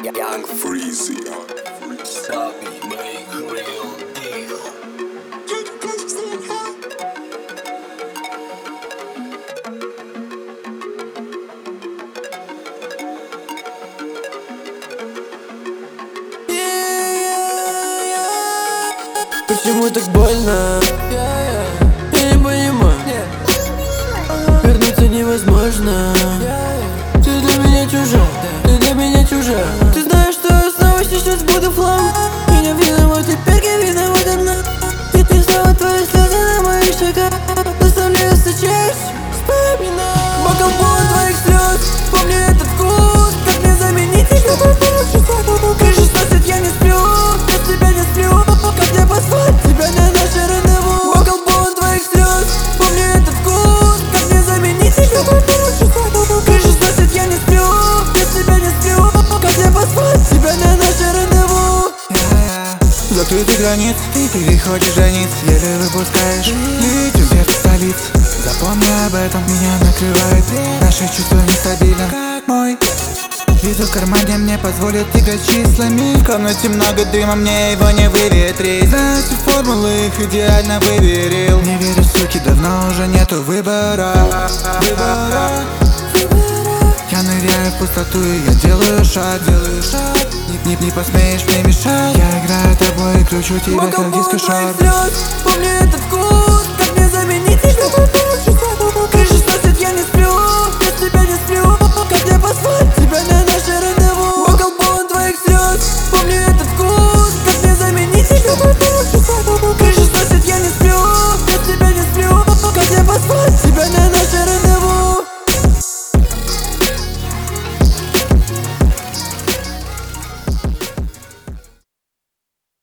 Young Freezy. Sabi, make real deal. Почему так больно? Я не понимаю. Вернуться невозможно. Ты для меня чужая, ты для меня чужая. Ты знаешь, что я снова сейчас буду флам. Меня виноват теперь, я виноват одна. И снова твои слезы на моих щеках заставляют сочеть вспоминать. Бокал полон твоих слез, помни этот вкус. Как мне заменить тебя? Ты 16, я не сплю, без тебя не сплю. Как мне послать тебя на наше рандеву? Бокал полон твоих слез, помни этот вкус. Как мне заменить тебя? Ты 16, я не сплю, без тебя не сплю. Как мне послать тебя на наше рандеву? Закрытых границ, ты переходишь границ, еле выпускаешь летим сердце столиц. Запомни об этом, меня накрывает. Наши чувства нестабильны, как мой визу в кармане мне позволит играть числами. В комнате много дыма, мне его не выветрить. Знаю все формулы, их идеально выверил. Не верю, суки, давно уже нету выбора. Я ныряю в пустоту и я делаю шаг. Не посмеешь мне мешать. Я играю тобой и кручу тебя как диско-шар. Помни этот вкус, как мне заменить тебя?